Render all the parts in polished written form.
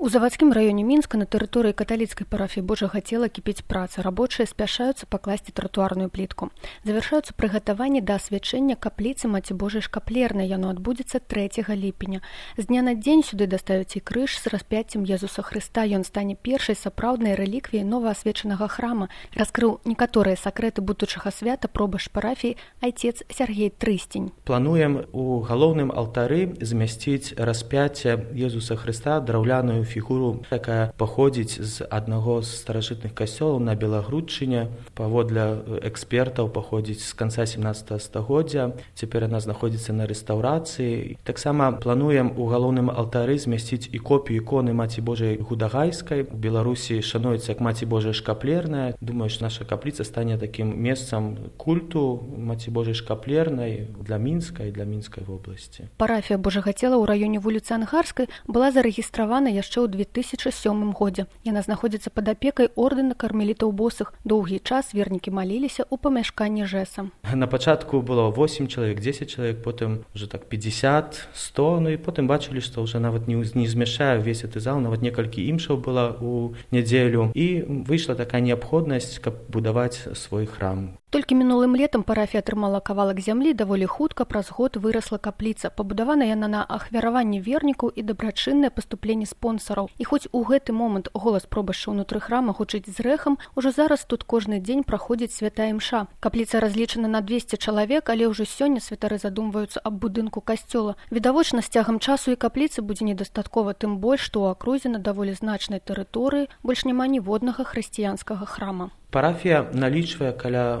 У завадскім раёне Мінска на тэрыторыі каталіцкай парафіі Божага цела кіпіць праца. Рабочыя спяшаюцца пакласці тратуарную плітку. Завяршаюцца прыгатаванні да асвячэння капліцы Маці Божай Шкаплернай. Яно адбудзецца 3 ліпеня. З дня на дзень сюды дастаюць і крыж з распяццем Езуса Хрыста. Ён стане першай сапраўднай рэліквіяй новаасвечанага храма. Раскрыў некаторыя сакрэты будучага свята пробаш парафіі айцец Сергей Трыстень. Плануем у галоўным алтары змясціць распяцце Езуса Хрыста, драўляную фігуру, якая паходзіць з аднаго з старажытных касцёлаў на Белагрудчыне. Паводле экспертаў паходзіць з канца 17 стагоддзя. Цяпер яна знаходзіцца на рэстаўрацыі. Таксама плануем у галоўным алтары змясціць і копію іконы Маці Божай Гудагайскай. У Беларусі шануецца як Маці Божая Шкаплерная. Думаю, што наша капліца стане такім месцам культу Маці Божай Шкаплернай для Мінска і для Мінскай вобласці. Парафія Божага цела ў раёне вуліцы Ангарскай была зарэгістравана яшчэ ў 2007 годзе. Яна знаходзіцца пад апекай ордэна кармелітаў босых. Доўгі час вернікі маліліся ў памяшканні ЖЭСа. На пачатку было 8 чалавек, 10 чалавек, потым уже так 50, 100, ну і потым бачылі, што ўжо нават не змяшае ўвесь гэты зал, нават некалькі імшаў была ў нядзелю. І выйшла такая неабходнасць, каб будаваць свой храм. Толькі мінулым летам парафія атрымала кавалак зямлі, даволі хутка праз год вырасла капліца. Пабудавана яна на ахвяраванні вернікаў і дабрачыннае паступленне спонсараў. І хоць у гэты момант голас пробашча ўнутры храма гучыць з рэхам, ужо зараз тут кожны дзень праходзіць святая імша. Капліца разлічана на 200 чалавек, але ўжо сёння святары задумваюцца аб будынку касцёла. Відавочна, з цягам часу і капліцы будзе недастаткова, тым больш, што ў акрузе на даволі значнай тэрыторыі больш няма ніводнага хрысціянскага храма. Парафія налічвае каля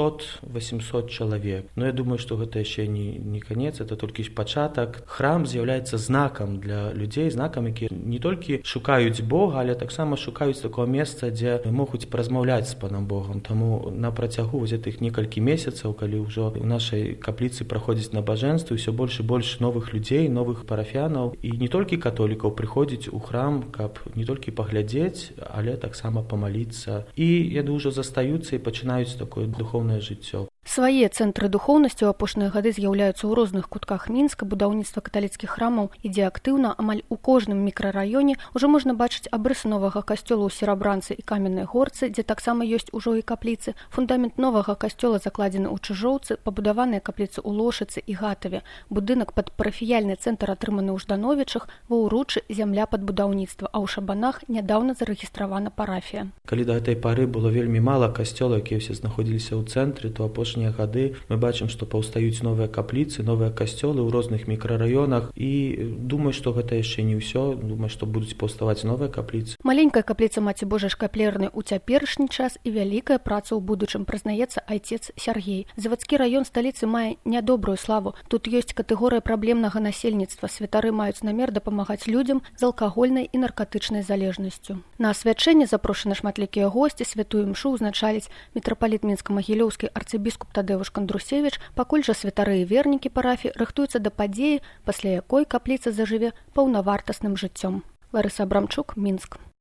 500-800 чалавек. Но я думаю, што гэта яшчэ не канец, это толькі пачатак. Храм з'яўляецца знакам для людзей, знакам, якія не толькі шукаюць Бога, але таксама шукаюць такое месца, дзе могуць паразмаўляць з Панам Богам. Таму на працягу гэтых некалькі месяцаў, калі ўжо ў нашай капліцы праходзіць набажэнствы, ўсё больш і больш новых людзей, новых парафіянаў і не толькі католікаў прыходзіць у храм, каб не толькі паглядзець, але таксама памаліцца. І я ўжо застаюцца і пачынаюць такое духоўнае жыццё. Свае цэнтры духоўнасці ў апошнія гады з'яўляюцца ў розных кутках Мінска. Будаўніцтва каталіцкіх храмаў ідзе актыўна. Амаль у кожным мікрараёне ўжо можна бачыць абрысы новага касцёла ў Серабранцы і Каменнай Горцы, дзе таксама ёсць ужо і капліцы. Фундамент новага касцёла закладзены ў Чыжоўцы, пабудаваныя капліцы ў Лошыцы і Гатаве. Будынак пад парафіяльны цэнтр атрыманы ў Ждановічах, ва Ўручы зямля пад будаўніцтва, а ў Шабанах нядаўна зарэгістравана парафія. Калі да гэтай пары было вельмі мала касцёлаў, якія ўсе знаходзіліся ў цэнтры, то апошнія гады мы бачым, што паўстаюць новыя капліцы, новыя касцёлы ў розных мікрараёнах і думаю, што гэта яшчэ не ўсё. Думаю, што будуць паўставаць новыя капліцы. Маленькая капліца Маці Божай Шкаплернай у цяперашні час і вялікая праца ў будучым, прызнаецца айцец Сергей. Завадскі раён сталіцы мае нядобрую славу. Тут ёсць катэгорыя праблемнага насельніцтва. Святары маюць намер дапамагаць людзям з алкагольнай і наркатычнай залежнасцю. На асвячэнне запрошаны шматлікія госці. Святую імшу ўзначаліць мітрапаліт Мінска-Магілёўскі арцыбіскуп Тадеуш Кандрусевіч. Пакуль жа святары і вернікі парафіі рыхтуюцца да падзеі, пасля якой капліца зажыве паўнавартасным жыццём. Ларыса Абрамчук, Мінск.